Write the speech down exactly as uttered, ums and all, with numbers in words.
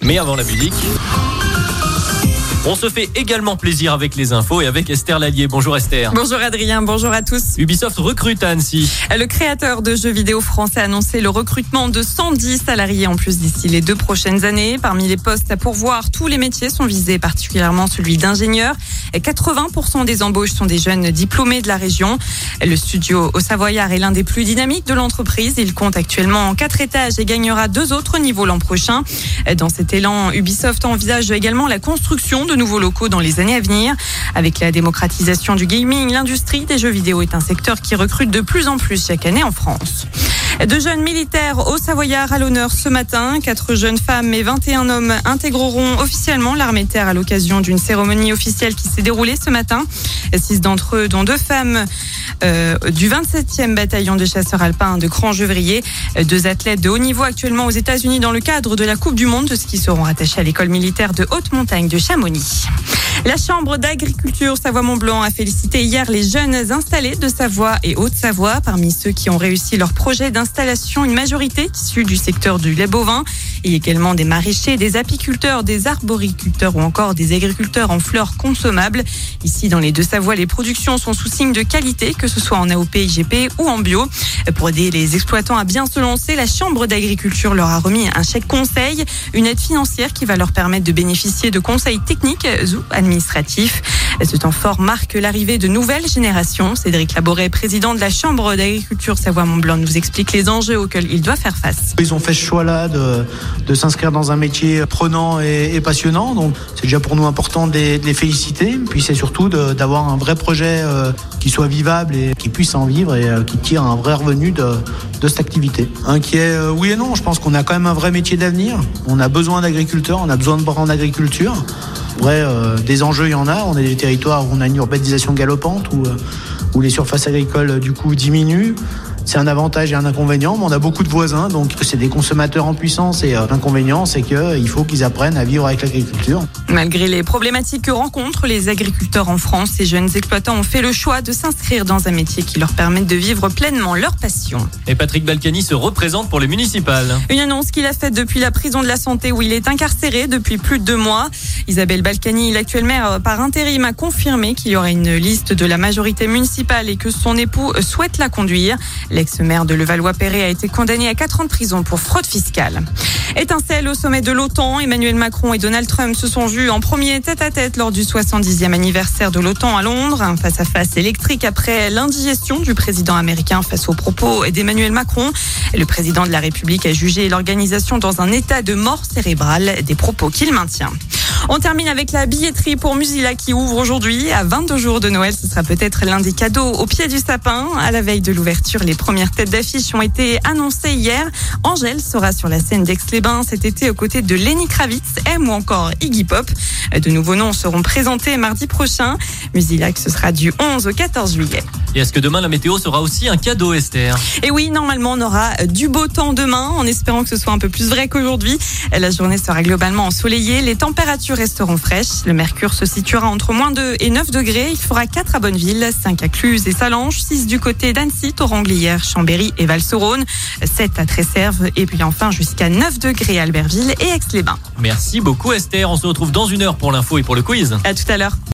Mais avant la musique, on se fait également plaisir avec les infos et avec Esther Lallier. Bonjour Esther. Bonjour Adrien, bonjour à tous. Ubisoft recrute à Annecy. Le créateur de jeux vidéo français a annoncé le recrutement de cent dix salariés en plus d'ici les deux prochaines années. Parmi les postes à pourvoir, tous les métiers sont visés, particulièrement celui d'ingénieur. quatre-vingts pour cent des embauches sont des jeunes diplômés de la région. Le studio au Savoyard est l'un des plus dynamiques de l'entreprise. Il compte actuellement en quatre étages et gagnera deux autres niveaux l'an prochain. Dans cet élan, Ubisoft envisage également la construction de de nouveaux locaux dans les années à venir. Avec la démocratisation du gaming, l'industrie des jeux vidéo est un secteur qui recrute de plus en plus chaque année en France. Deux jeunes militaires au Savoyard à l'honneur ce matin. Quatre jeunes femmes et vingt et un hommes intégreront officiellement l'armée de terre à l'occasion d'une cérémonie officielle qui s'est déroulée ce matin. Six d'entre eux, dont deux femmes euh, du vingt-septième bataillon de chasseurs alpins de Cran-Gevrier. Deux athlètes de haut niveau actuellement aux États-Unis dans le cadre de la Coupe du Monde de ski seront rattachés à l'école militaire de haute montagne de Chamonix. La Chambre d'agriculture Savoie-Mont-Blanc a félicité hier les jeunes installés de Savoie et Haute-Savoie. Parmi ceux qui ont réussi leur projet d'installation, une majorité issue du secteur du lait bovin et également des maraîchers, des apiculteurs, des arboriculteurs ou encore des agriculteurs en fleurs consommables. Ici, dans les Deux-Savoies, les productions sont sous signe de qualité, que ce soit en A O P, I G P ou en bio. Pour aider les exploitants à bien se lancer, la Chambre d'agriculture leur a remis un chèque conseil, une aide financière qui va leur permettre de bénéficier de conseils techniques ou administratifs. Ce temps fort marque l'arrivée de nouvelles générations. Cédric Laboret, président de la Chambre d'agriculture Savoie-Mont-Blanc, nous explique les enjeux auxquels il doit faire face. Ils ont fait ce choix-là de, de s'inscrire dans un métier prenant et, et passionnant. Donc c'est déjà pour nous important de les, de les féliciter. Puis c'est surtout de, d'avoir un vrai projet euh, qui soit vivable et qui puisse en vivre et euh, qui tire un vrai revenu de, de cette activité. Inquiet, euh, oui et non. Je pense qu'on a quand même un vrai métier d'avenir. On a besoin d'agriculteurs, on a besoin de bras en agriculture. Vrai, euh, des enjeux, il y en a. On a des territoires où on a une urbanisation galopante, où, euh, où les surfaces agricoles, euh, du coup, diminuent. C'est un avantage et un inconvénient, mais on a beaucoup de voisins, donc c'est des consommateurs en puissance. Et euh, l'inconvénient, c'est qu'il faut qu'ils apprennent à vivre avec l'agriculture. Malgré les problématiques que rencontrent les agriculteurs en France, ces jeunes exploitants ont fait le choix de s'inscrire dans un métier qui leur permette de vivre pleinement leur passion. Et Patrick Balkany se représente pour les municipales. Une annonce qu'il a faite depuis la prison de la Santé où il est incarcéré depuis plus de deux mois. Isabelle Balkany, l'actuelle maire par intérim, a confirmé qu'il y aurait une liste de la majorité municipale et que son époux souhaite la conduire. L'ex-maire de Levallois-Perret a été condamné à quatre ans de prison pour fraude fiscale. Étincelle au sommet de l'OTAN. Emmanuel Macron et Donald Trump se sont vus en premier tête-à-tête lors du soixante-dixième anniversaire de l'OTAN à Londres. Un face-à-face électrique après l'indigestion du président américain face aux propos d'Emmanuel Macron. Le président de la République a jugé l'organisation dans un état de mort cérébrale, des propos qu'il maintient. On termine avec la billetterie pour Musila qui ouvre aujourd'hui. À vingt-deux jours de Noël, ce sera peut-être l'un des cadeaux au pied du sapin. À la veille de l'ouverture, les premières têtes d'affiche ont été annoncées hier. Angèle sera sur la scène d'Aix-les-Bains cet été aux côtés de Lenny Kravitz, M ou encore Iggy Pop. De nouveaux noms seront présentés mardi prochain. Musilac, ce sera du onze au quatorze juillet. Et est-ce que demain la météo sera aussi un cadeau, Esther ? Et oui, normalement on aura du beau temps demain, en espérant que ce soit un peu plus vrai qu'aujourd'hui. La journée sera globalement ensoleillée, les températures resteront fraîches. Le mercure se situera entre moins deux et neuf degrés. Il fera quatre à Bonneville, cinq à Cluses et Salange, six du côté d'Annecy, Thoranglières, Chambéry et Val-Saurone, sept à Tresserve et puis enfin jusqu'à neuf degrés à Albertville et Aix-les-Bains. Merci beaucoup Esther, on se retrouve dans une heure pour l'info et pour le quiz. À tout à l'heure.